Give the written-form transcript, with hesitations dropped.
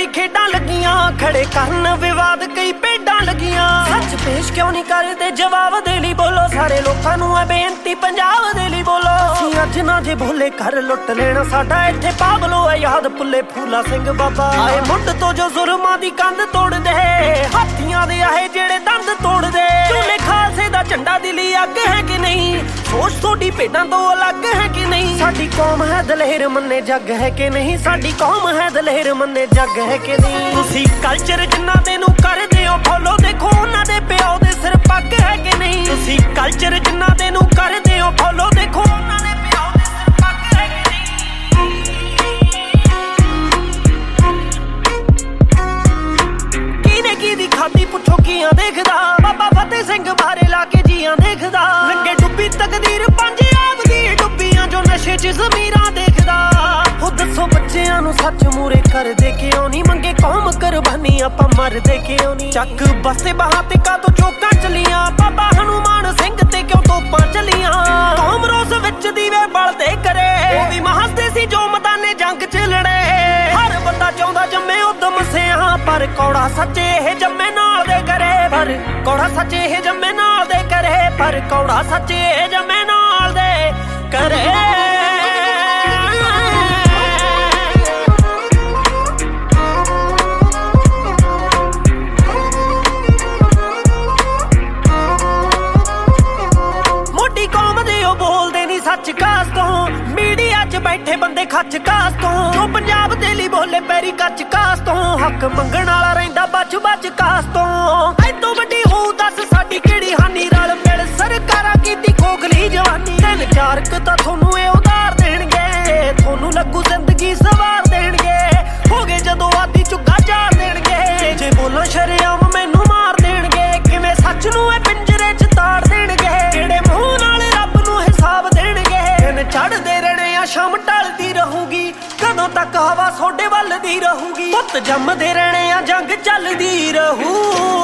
ਦੀ ਖੇਡਾਂ ਲੱਗੀਆਂ खड़े करन विवाद कई भेडां लगियां सच पेश क्यों नहीं करदे जवाब दे लई बोलो सारे लोकां नूं है बेनती पंजाब दे लई बोलो सी अज ना जे भोले कर लुट लेना साडा इत्थे पागलो है याद भुल्ले फूला सिंह बाबा आए मुंड तो जो जुल्मां दी कंध तोड़ दे हाथियां दे आए जेड़े दंद तोड़ दे झूले खालसे दा झंडा दिली अग है कि नहीं सोच थोड़ी भेडां तो अलग है कि नहीं साडी कौम है दलेर मन्ने जग है कि नहीं साडी कौम है दलेर मन्ने जग है कि नहीं तुसी कल्चर जिन्ना दे नूं करदे हो फॉलो देखो उन्हां दे पिओ दे सिर पग है कि नहीं तुसी कल्चर जिन्ना दे नूं करदे हो फॉलो देखो उन्हां दे पिओ दे सिर पग है कि नहीं कीने की दी खादी पुछो कियां देखदा बाबा फतेह सिंह बारे लाके जियां देखदा लंगे डुब्बी तकदीर पंजाब दी डुब्बियां जो नशे च ज़मीरां देखदा हो दसो बच्चियां नूं सच मूरे कर दे के औनी मंगे कौम कुर्बानी आपां मर दे के औनी चक बसे बहाते का तो चौकां चलियां बाबा हनुमान सिंह ते क्यों तोपां चलियां कौम रोस विच दीवे बलदे करे ओ भी महसदे सी जो मैदाने जंग च लड़े हर बंदा चाहुंदा जम्मे उदम सिआं पर कौड़ा सच्चे हे जम्मे नाल दे करे पर कौड़ा सच्चे हे जम्मे नाल दे करे पर कौड़ा सच्चे हे जम्मे नाल दे करे सच कास तो मीडिया च बैठे बंदे खच कास तो जो पंजाब दे लई बोले पैरी कच कास तो हक मंगण वाला रहिंदा बच बच कास तो ऐ तो वड्डी होऊ दस साडी किहड़ी हानी रल मिल सरकारां कीती खोखली जवानी तीन चार क तां थोनू ए उधार देणगे थोनू लगू जिंदगी सवार देणगे हो गए जदों आदी चुग्गा झाड़ देणगे जे बोलां शरेआम मैनू मार देणगे किवें सच नूं ए पिंजरे च ताड़ देणगे किहड़े मूंह नाल रब नूं हिसाब चढ़दे रहने आ शाम ढलदी रहूगी कदों तक हवा सोडे वलदी रहूगी पुत जमदे रहने आ जंग चलदी रहू